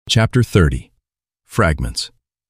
Chapter 30. Fragments.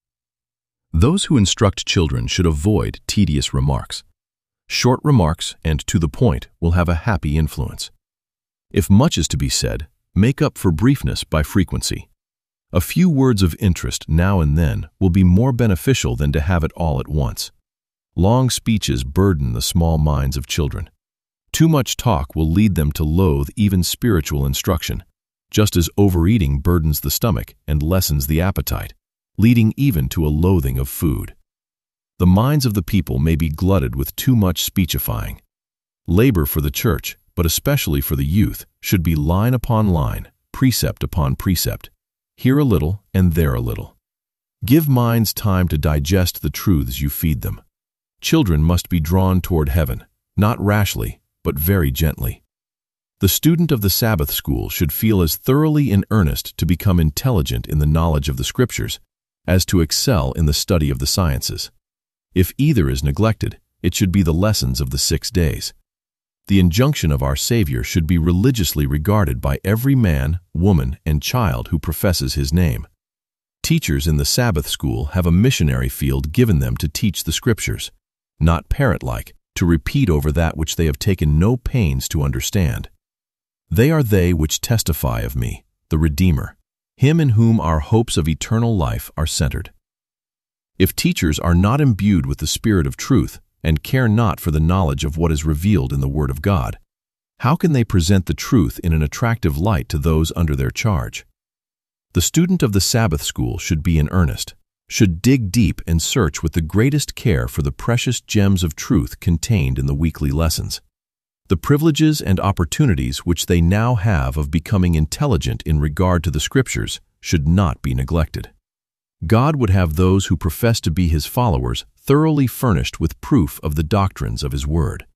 Those who instruct children should avoid tedious remarks. Short remarks and to the point will have a happy influence. If much is to be said, make up for briefness by frequency. A few words of interest now and then will be more beneficial than to have it all at once. Long speeches burden the small minds of children. Too much talk will lead them to loathe even spiritual instruction, just as overeating burdens the stomach and lessens the appetite, leading even to a loathing of food. The minds of the people may be glutted with too much speechifying. Labor for the church, but especially for the youth, should be line upon line, precept upon precept, here a little and there a little. Give minds time to digest the truths you feed them. Children must be drawn toward heaven, not rashly, but very gently. The student of the Sabbath school should feel as thoroughly in earnest to become intelligent in the knowledge of the Scriptures as to excel in the study of the sciences. If either is neglected, it should be the lessons of the 6 days. The injunction of our Savior should be religiously regarded by every man, woman, and child who professes His name. Teachers in the Sabbath school have a missionary field given them to teach the Scriptures, not parrot-like, to repeat over that which they have taken no pains to understand. They are they which testify of me, the Redeemer, Him in whom our hopes of eternal life are centered. If teachers are not imbued with the Spirit of truth and care not for the knowledge of what is revealed in the Word of God, how can they present the truth in an attractive light to those under their charge? The student of the Sabbath school should be in earnest, should dig deep and search with the greatest care for the precious gems of truth contained in the weekly lessons. The privileges and opportunities which they now have of becoming intelligent in regard to the Scriptures should not be neglected. God would have those who profess to be His followers thoroughly furnished with proof of the doctrines of His Word.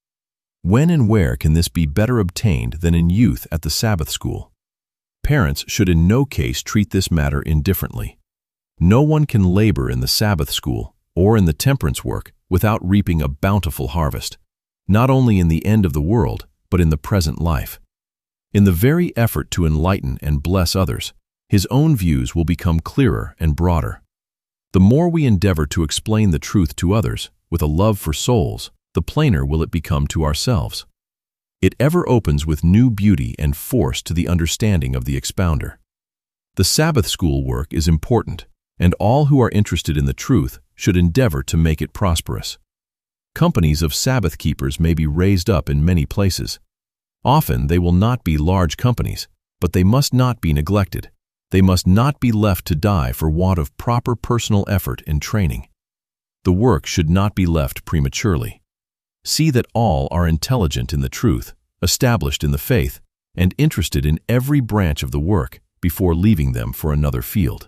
When and where can this be better obtained than in youth at the Sabbath school? Parents should in no case treat this matter indifferently. No one can labor in the Sabbath school or in the temperance work without reaping a bountiful harvest, not only in the end of the world, but in the present life. In the very effort to enlighten and bless others, his own views will become clearer and broader. The more we endeavor to explain the truth to others with a love for souls, the plainer will it become to ourselves. It ever opens with new beauty and force to the understanding of the expounder. The Sabbath school work is important, and all who are interested in the truth should endeavor to make it prosperous. Companies of Sabbath keepers may be raised up in many places. Often they will not be large companies, but they must not be neglected. They must not be left to die for want of proper personal effort and training. The work should not be left prematurely. See that all are intelligent in the truth, established in the faith, and interested in every branch of the work before leaving them for another field.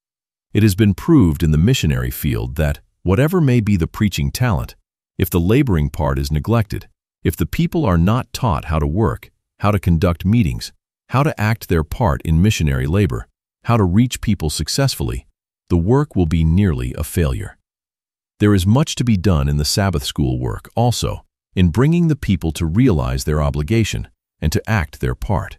It has been proved in the missionary field that, whatever may be the preaching talent, if the laboring part is neglected, if the people are not taught how to work, how to conduct meetings, how to act their part in missionary labor, how to reach people successfully, the work will be nearly a failure. There is much to be done in the Sabbath school work also, in bringing the people to realize their obligation and to act their part.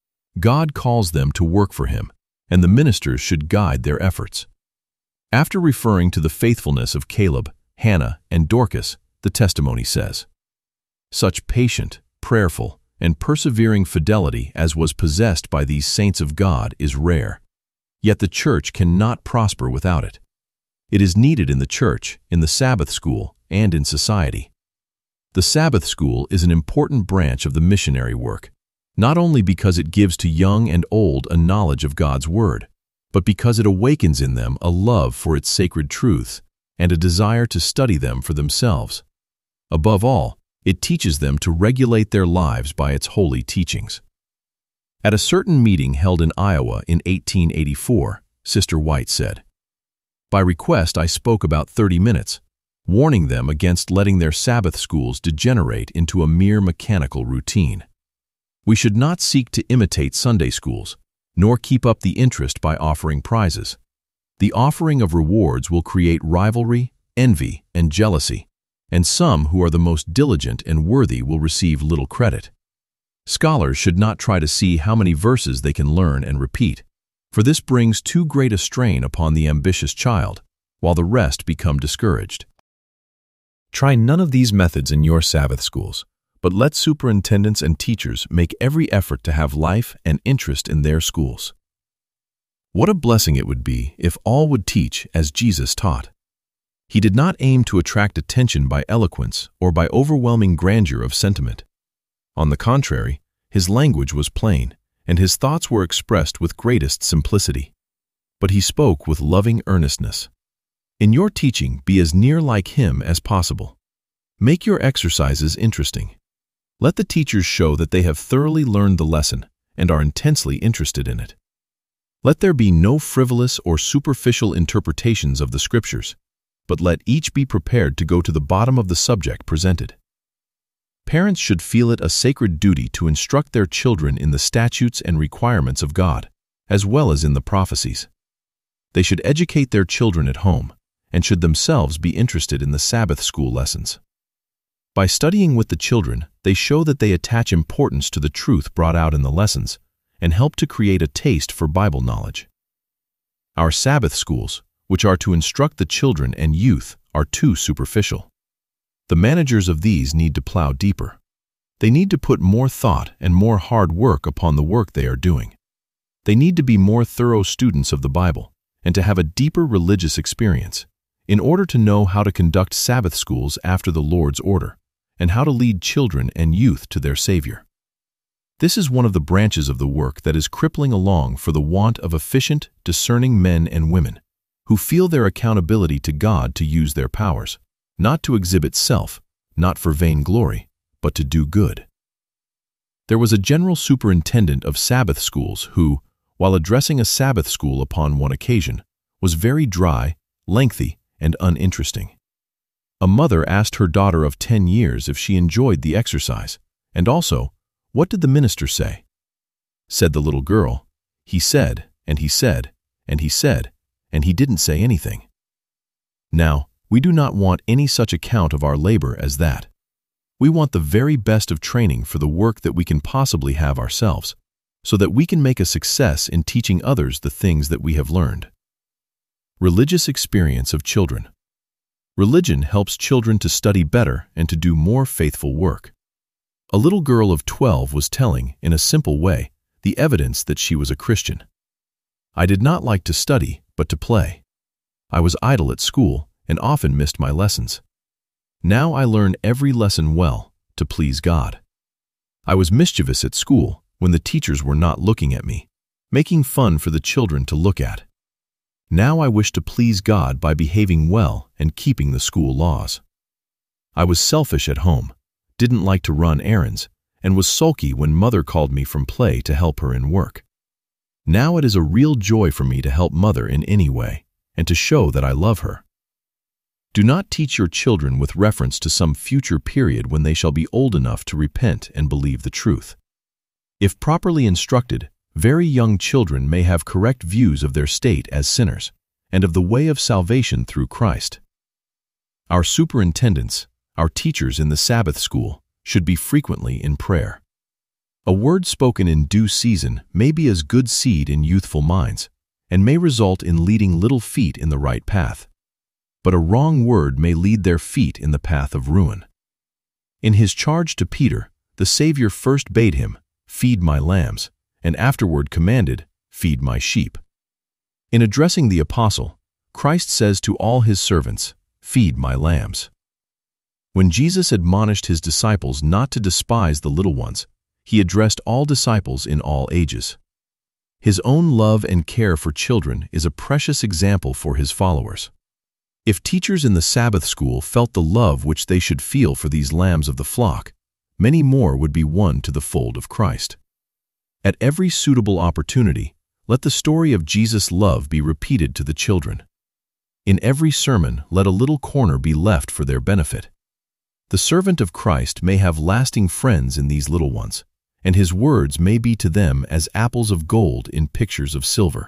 God calls them to work for Him, and the ministers should guide their efforts. After referring to the faithfulness of Caleb, Hannah, and Dorcas, the testimony says, "Such patient, prayerful, and persevering fidelity as was possessed by these saints of God is rare. Yet the church cannot prosper without it. It is needed in the church, in the Sabbath school, and in society." The Sabbath school is an important branch of the missionary work, not only because it gives to young and old a knowledge of God's Word, but because it awakens in them a love for its sacred truths and a desire to study them for themselves. Above all, it teaches them to regulate their lives by its holy teachings. At a certain meeting held in Iowa in 1884, Sister White said, "By request I spoke about 30 minutes, warning them against letting their Sabbath schools degenerate into a mere mechanical routine. We should not seek to imitate Sunday schools, nor keep up the interest by offering prizes. The offering of rewards will create rivalry, envy, and jealousy, and some who are the most diligent and worthy will receive little credit. Scholars should not try to see how many verses they can learn and repeat, for this brings too great a strain upon the ambitious child, while the rest become discouraged. Try none of these methods in your Sabbath schools, but let superintendents and teachers make every effort to have life and interest in their schools. What a blessing it would be if all would teach as Jesus taught. He did not aim to attract attention by eloquence or by overwhelming grandeur of sentiment. On the contrary, his language was plain, and his thoughts were expressed with greatest simplicity. But he spoke with loving earnestness. In your teaching, be as near like him as possible. Make your exercises interesting. Let the teachers show that they have thoroughly learned the lesson and are intensely interested in it. Let there be no frivolous or superficial interpretations of the Scriptures, but let each be prepared to go to the bottom of the subject presented. Parents should feel it a sacred duty to instruct their children in the statutes and requirements of God, as well as in the prophecies. They should educate their children at home, and should themselves be interested in the Sabbath school lessons. By studying with the children, they show that they attach importance to the truth brought out in the lessons, and help to create a taste for Bible knowledge. Our Sabbath schools, which are to instruct the children and youth, are too superficial. The managers of these need to plow deeper. They need to put more thought and more hard work upon the work they are doing. They need to be more thorough students of the Bible and to have a deeper religious experience in order to know how to conduct Sabbath schools after the Lord's order and how to lead children and youth to their Savior. This is one of the branches of the work that is crippling along for the want of efficient, discerning men and women who feel their accountability to God to use their powers, not to exhibit self, not for vainglory, but to do good. There was a general superintendent of Sabbath schools who, while addressing a Sabbath school upon one occasion, was very dry, lengthy, and uninteresting. A mother asked her daughter of 10 years if she enjoyed the exercise, and also, what did the minister say? Said the little girl, he said, and he said, and he said, and he didn't say anything. Now, we do not want any such account of our labor as that. We want the very best of training for the work that we can possibly have ourselves, so that we can make a success in teaching others the things that we have learned. Religious experience of children. Religion helps children to study better and to do more faithful work. A little girl of 12 was telling, in a simple way, the evidence that she was a Christian. I did not like to study, but to play. I was idle at school and often missed my lessons. Now I learn every lesson well, to please God. I was mischievous at school when the teachers were not looking at me, making fun for the children to look at. Now I wish to please God by behaving well and keeping the school laws. I was selfish at home, didn't like to run errands, and was sulky when Mother called me from play to help her in work. Now it is a real joy for me to help Mother in any way, and to show that I love her. Do not teach your children with reference to some future period when they shall be old enough to repent and believe the truth. If properly instructed, very young children may have correct views of their state as sinners and of the way of salvation through Christ. Our superintendents, our teachers in the Sabbath school, should be frequently in prayer. A word spoken in due season may be as good seed in youthful minds and may result in leading little feet in the right path. But a wrong word may lead their feet in the path of ruin. In his charge to Peter, the Savior first bade him, "Feed my lambs," and afterward commanded, "Feed my sheep." In addressing the apostle, Christ says to all his servants, "Feed my lambs." When Jesus admonished his disciples not to despise the little ones, he addressed all disciples in all ages. His own love and care for children is a precious example for his followers. If teachers in the Sabbath school felt the love which they should feel for these lambs of the flock, many more would be won to the fold of Christ. At every suitable opportunity, let the story of Jesus' love be repeated to the children. In every sermon, let a little corner be left for their benefit. The servant of Christ may have lasting friends in these little ones, and his words may be to them as apples of gold in pictures of silver.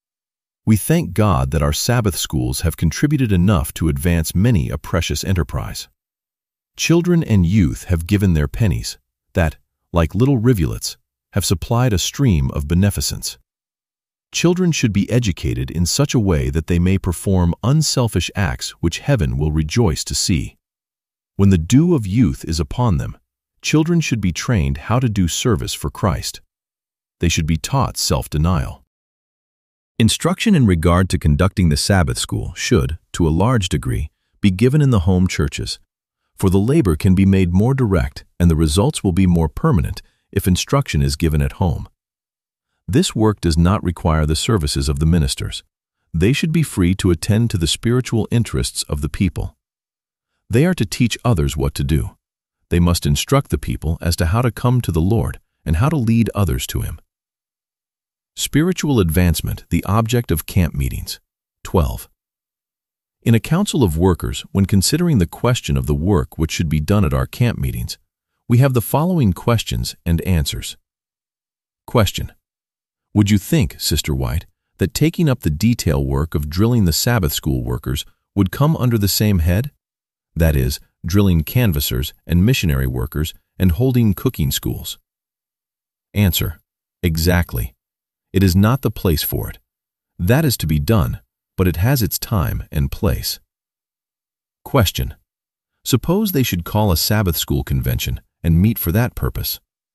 We thank God that our Sabbath schools have contributed enough to advance many a precious enterprise. Children and youth have given their pennies that, like little rivulets, have supplied a stream of beneficence. Children should be educated in such a way that they may perform unselfish acts which heaven will rejoice to see. When the dew of youth is upon them, children should be trained how to do service for Christ. They should be taught self-denial. Instruction in regard to conducting the Sabbath school should, to a large degree, be given in the home churches, for the labor can be made more direct and the results will be more permanent if instruction is given at home. This work does not require the services of the ministers. They should be free to attend to the spiritual interests of the people. They are to teach others what to do. They must instruct the people as to how to come to the Lord and how to lead others to Him. Spiritual advancement, the object of camp meetings. 12. In a council of workers, when considering the question of the work which should be done at our camp meetings, we have the following questions and answers. Question: would you think, Sister White, that taking up the detail work of drilling the Sabbath school workers would come under the same head? That is, drilling canvassers and missionary workers and holding cooking schools. Answer: exactly. It is not the place for it. That is to be done, but it has its time and place. Question: suppose they should call a Sabbath school convention and meet for that purpose.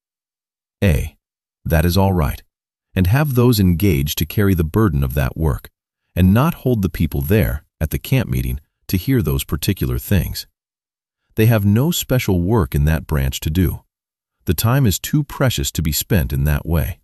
A: that is all right, and have those engaged to carry the burden of that work, and not hold the people there, at the camp meeting, to hear those particular things. They have no special work in that branch to do. The time is too precious to be spent in that way.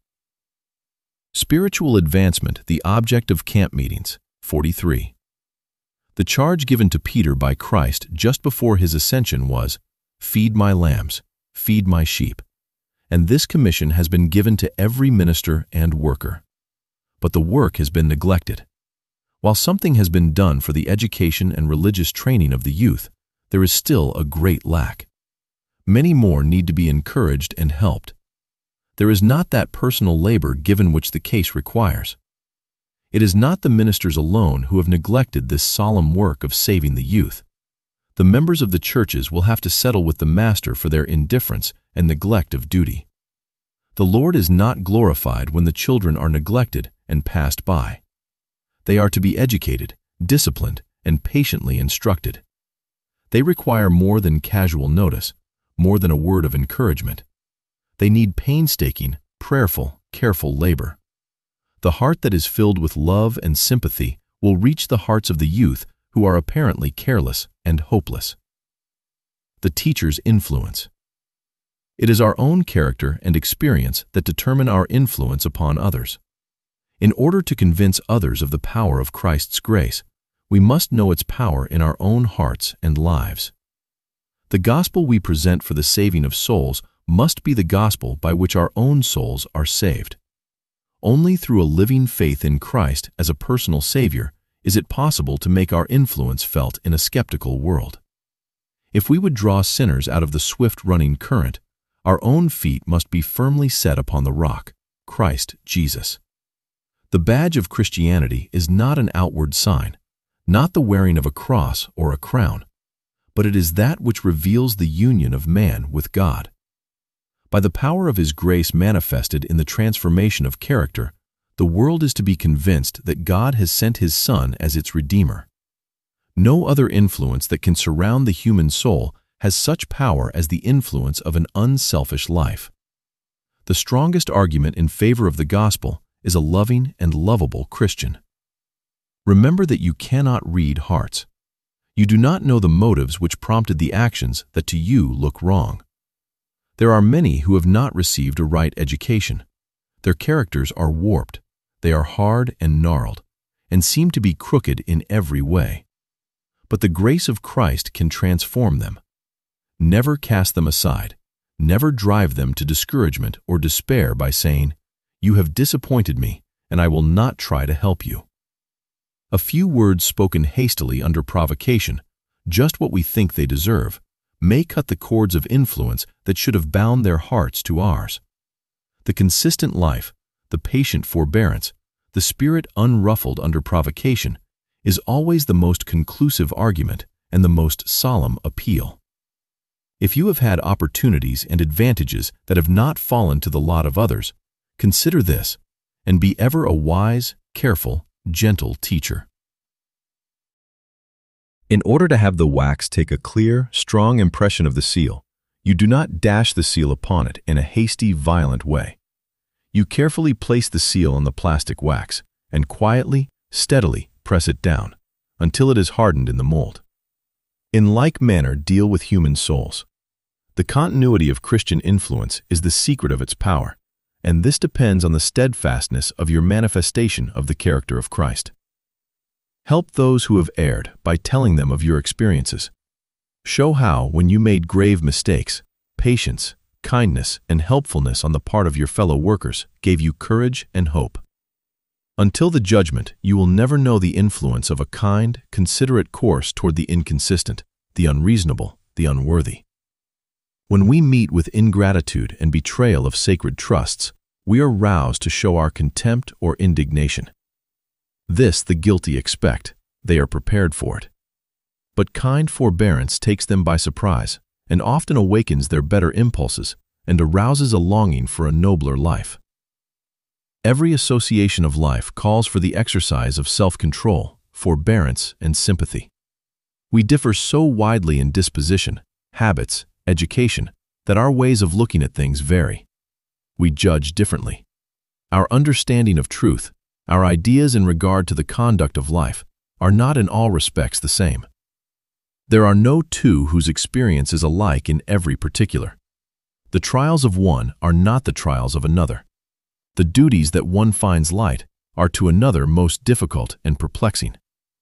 Spiritual advancement, the object of camp meetings. 43. The charge given to Peter by Christ just before his ascension was, "Feed my lambs, feed my sheep." And this commission has been given to every minister and worker. But the work has been neglected. While something has been done for the education and religious training of the youth, there is still a great lack. Many more need to be encouraged and helped. There is not that personal labor given which the case requires. It is not the ministers alone who have neglected this solemn work of saving the youth. The members of the churches will have to settle with the master for their indifference and neglect of duty. The Lord is not glorified when the children are neglected and passed by. They are to be educated, disciplined, and patiently instructed. They require more than casual notice, more than a word of encouragement. They need painstaking, prayerful, careful labor. The heart that is filled with love and sympathy will reach the hearts of the youth who are apparently careless and hopeless. The teacher's influence. It is our own character and experience that determine our influence upon others. In order to convince others of the power of Christ's grace, we must know its power in our own hearts and lives. The gospel we present for the saving of souls must be the gospel by which our own souls are saved. Only through a living faith in Christ as a personal Savior is it possible to make our influence felt in a skeptical world. If we would draw sinners out of the swift-running current, our own feet must be firmly set upon the rock, Christ Jesus. The badge of Christianity is not an outward sign, not the wearing of a cross or a crown, but it is that which reveals the union of man with God. By the power of His grace manifested in the transformation of character, the world is to be convinced that God has sent His Son as its Redeemer. No other influence that can surround the human soul has such power as the influence of an unselfish life. The strongest argument in favor of the gospel is a loving and lovable Christian. Remember that you cannot read hearts. You do not know the motives which prompted the actions that to you look wrong. There are many who have not received a right education. Their characters are warped, they are hard and gnarled, and seem to be crooked in every way. But the grace of Christ can transform them. Never cast them aside, never drive them to discouragement or despair by saying, "You have disappointed me, and I will not try to help you." A few words spoken hastily under provocation, just what we think they deserve, may cut the cords of influence that should have bound their hearts to ours. The consistent life, the patient forbearance, the spirit unruffled under provocation, is always the most conclusive argument and the most solemn appeal. If you have had opportunities and advantages that have not fallen to the lot of others, consider this, and be ever a wise, careful, gentle teacher. In order to have the wax take a clear, strong impression of the seal, you do not dash the seal upon it in a hasty, violent way. You carefully place the seal on the plastic wax and quietly, steadily press it down until it is hardened in the mold. In like manner, deal with human souls. The continuity of Christian influence is the secret of its power, and this depends on the steadfastness of your manifestation of the character of Christ. Help those who have erred by telling them of your experiences. Show how, when you made grave mistakes, patience, kindness, and helpfulness on the part of your fellow workers gave you courage and hope. Until the judgment, you will never know the influence of a kind, considerate course toward the inconsistent, the unreasonable, the unworthy. When we meet with ingratitude and betrayal of sacred trusts, we are roused to show our contempt or indignation. This the guilty expect; they are prepared for it. But kind forbearance takes them by surprise and often awakens their better impulses and arouses a longing for a nobler life. Every association of life calls for the exercise of self-control, forbearance, and sympathy. We differ so widely in disposition, habits, education, that our ways of looking at things vary. We judge differently. Our understanding of truth, our ideas in regard to the conduct of life, are not in all respects the same. There are no two whose experience is alike in every particular. The trials of one are not the trials of another. The duties that one finds light are to another most difficult and perplexing.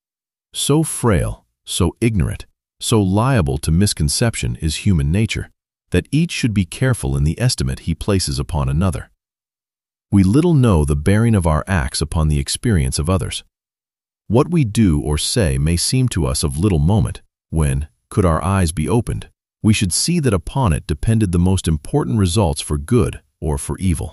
So frail, so ignorant, so liable to misconception is human nature, that each should be careful in the estimate he places upon another. We little know the bearing of our acts upon the experience of others. What we do or say may seem to us of little moment, when, could our eyes be opened, we should see that upon it depended the most important results for good or for evil.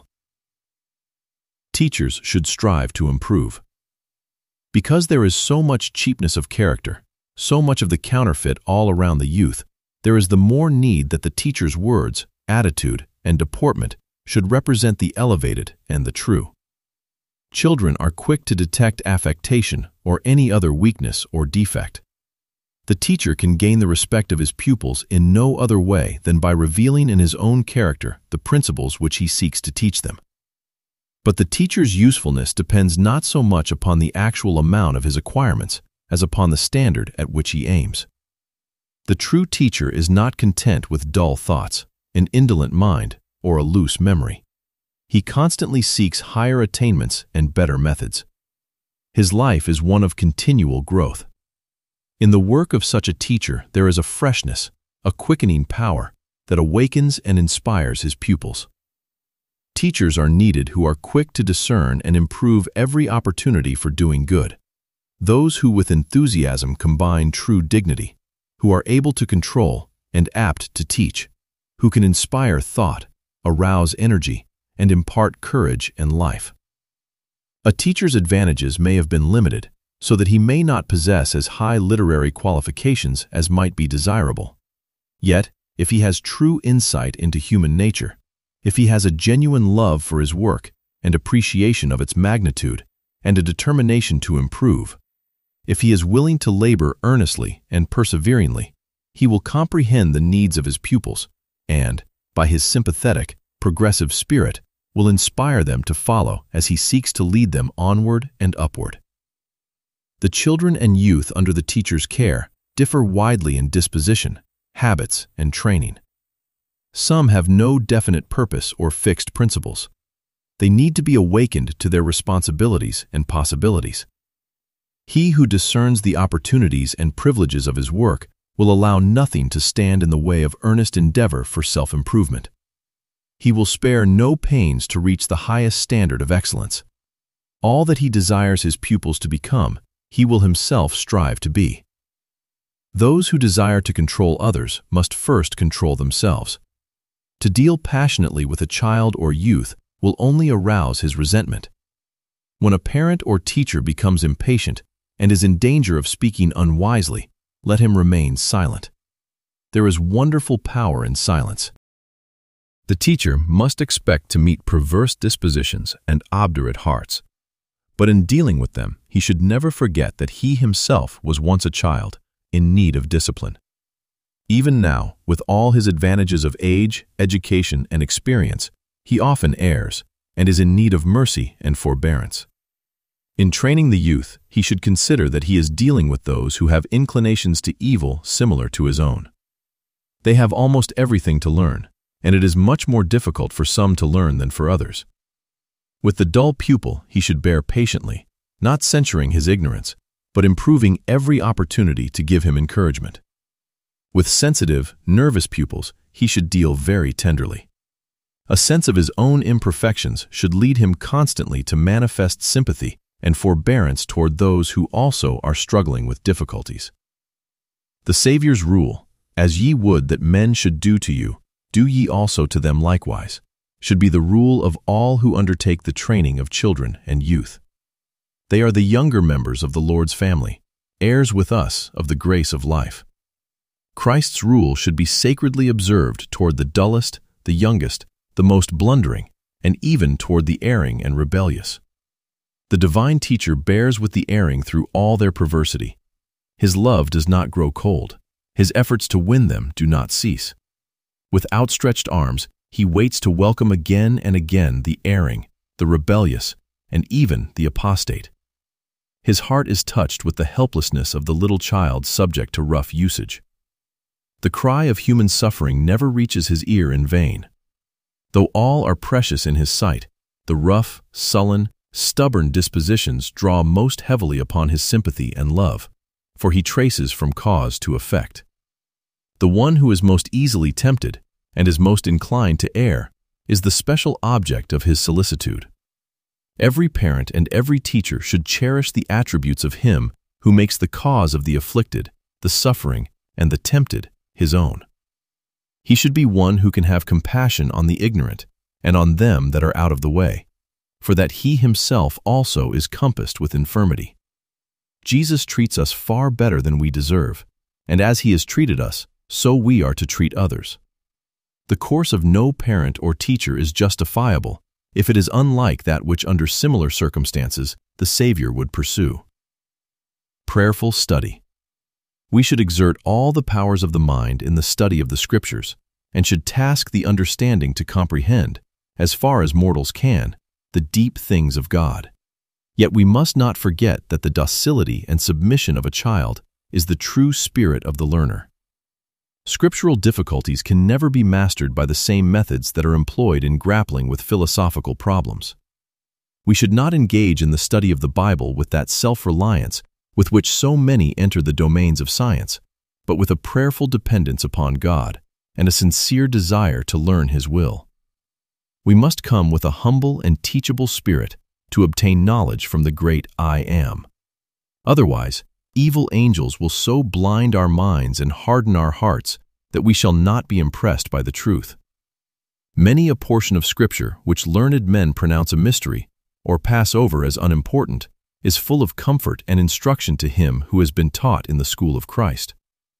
Teachers should strive to improve. Because there is so much cheapness of character, so much of the counterfeit all around the youth, there is the more need that the teacher's words, attitude, and deportment should represent the elevated and the true. Children are quick to detect affectation or any other weakness or defect. The teacher can gain the respect of his pupils in no other way than by revealing in his own character the principles which he seeks to teach them. But the teacher's usefulness depends not so much upon the actual amount of his acquirements as upon the standard at which he aims. The true teacher is not content with dull thoughts, an indolent mind, or a loose memory. He constantly seeks higher attainments and better methods. His life is one of continual growth. In the work of such a teacher there is a freshness, a quickening power that awakens and inspires his pupils. Teachers are needed who are quick to discern and improve every opportunity for doing good. Those who with enthusiasm combine true dignity, who are able to control and apt to teach, who can inspire thought, arouse energy, and impart courage and life. A teacher's advantages may have been limited, so that he may not possess as high literary qualifications as might be desirable. Yet, if he has true insight into human nature, if he has a genuine love for his work and appreciation of its magnitude and a determination to improve, if he is willing to labor earnestly and perseveringly, he will comprehend the needs of his pupils and, by his sympathetic, progressive spirit, will inspire them to follow as he seeks to lead them onward and upward. The children and youth under the teacher's care differ widely in disposition, habits, and training. Some have no definite purpose or fixed principles. They need to be awakened to their responsibilities and possibilities. He who discerns the opportunities and privileges of his work will allow nothing to stand in the way of earnest endeavor for self-improvement. He will spare no pains to reach the highest standard of excellence. All that he desires his pupils to become, he will himself strive to be. Those who desire to control others must first control themselves. To deal passionately with a child or youth will only arouse his resentment. When a parent or teacher becomes impatient and is in danger of speaking unwisely, let him remain silent. There is wonderful power in silence. The teacher must expect to meet perverse dispositions and obdurate hearts. But in dealing with them, he should never forget that he himself was once a child in need of discipline. Even now, with all his advantages of age, education, and experience, he often errs and is in need of mercy and forbearance. In training the youth, he should consider that he is dealing with those who have inclinations to evil similar to his own. They have almost everything to learn, and it is much more difficult for some to learn than for others. With the dull pupil, he should bear patiently, not censuring his ignorance, but improving every opportunity to give him encouragement. With sensitive, nervous pupils, he should deal very tenderly. A sense of his own imperfections should lead him constantly to manifest sympathy and forbearance toward those who also are struggling with difficulties. The Savior's rule, "As ye would that men should do to you, do ye also to them likewise," should be the rule of all who undertake the training of children and youth. They are the younger members of the Lord's family, heirs with us of the grace of life. Christ's rule should be sacredly observed toward the dullest, the youngest, the most blundering, and even toward the erring and rebellious. The divine teacher bears with the erring through all their perversity. His love does not grow cold. His efforts to win them do not cease. With outstretched arms, he waits to welcome again and again the erring, the rebellious, and even the apostate. His heart is touched with the helplessness of the little child subject to rough usage. The cry of human suffering never reaches his ear in vain. Though all are precious in his sight, the rough, sullen, stubborn dispositions draw most heavily upon his sympathy and love, for he traces from cause to effect. The one who is most easily tempted and is most inclined to err is the special object of his solicitude. Every parent and every teacher should cherish the attributes of him who makes the cause of the afflicted, the suffering, and the tempted his own. He should be one who can have compassion on the ignorant and on them that are out of the way, for that he himself also is compassed with infirmity. Jesus treats us far better than we deserve, and as he has treated us, so we are to treat others. The course of no parent or teacher is justifiable if it is unlike that which under similar circumstances the Savior would pursue. Prayerful study. We should exert all the powers of the mind in the study of the Scriptures, and should task the understanding to comprehend, as far as mortals can, the deep things of God. Yet we must not forget that the docility and submission of a child is the true spirit of the learner. Scriptural difficulties can never be mastered by the same methods that are employed in grappling with philosophical problems. We should not engage in the study of the Bible with that self-reliance with which so many enter the domains of science, but with a prayerful dependence upon God and a sincere desire to learn His will. We must come with a humble and teachable spirit to obtain knowledge from the great I Am. Otherwise, evil angels will so blind our minds and harden our hearts that we shall not be impressed by the truth. Many a portion of Scripture which learned men pronounce a mystery or pass over as unimportant is full of comfort and instruction to him who has been taught in the school of Christ.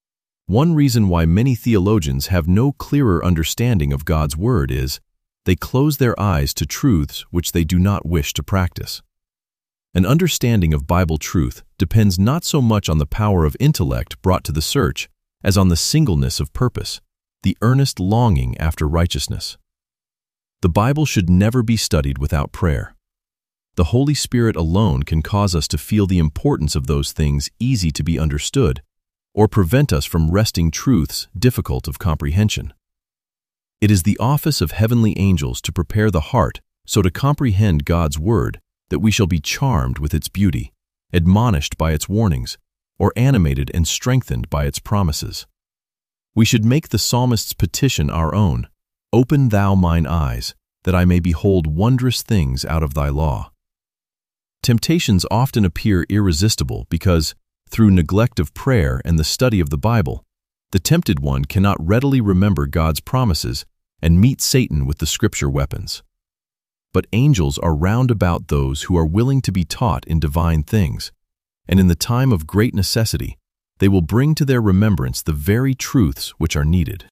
One reason why many theologians have no clearer understanding of God's Word is they close their eyes to truths which they do not wish to practice. An understanding of Bible truth depends not so much on the power of intellect brought to the search as on the singleness of purpose, the earnest longing after righteousness. The Bible should never be studied without prayer. The Holy Spirit alone can cause us to feel the importance of those things easy to be understood, or prevent us from wresting truths difficult of comprehension. It is the office of heavenly angels to prepare the heart so to comprehend God's Word that we shall be charmed with its beauty, admonished by its warnings, or animated and strengthened by its promises. We should make the psalmist's petition our own, "Open thou mine eyes, that I may behold wondrous things out of thy law." Temptations often appear irresistible because, through neglect of prayer and the study of the Bible, the tempted one cannot readily remember God's promises and meet Satan with the Scripture weapons. But angels are round about those who are willing to be taught in divine things, and in the time of great necessity, they will bring to their remembrance the very truths which are needed.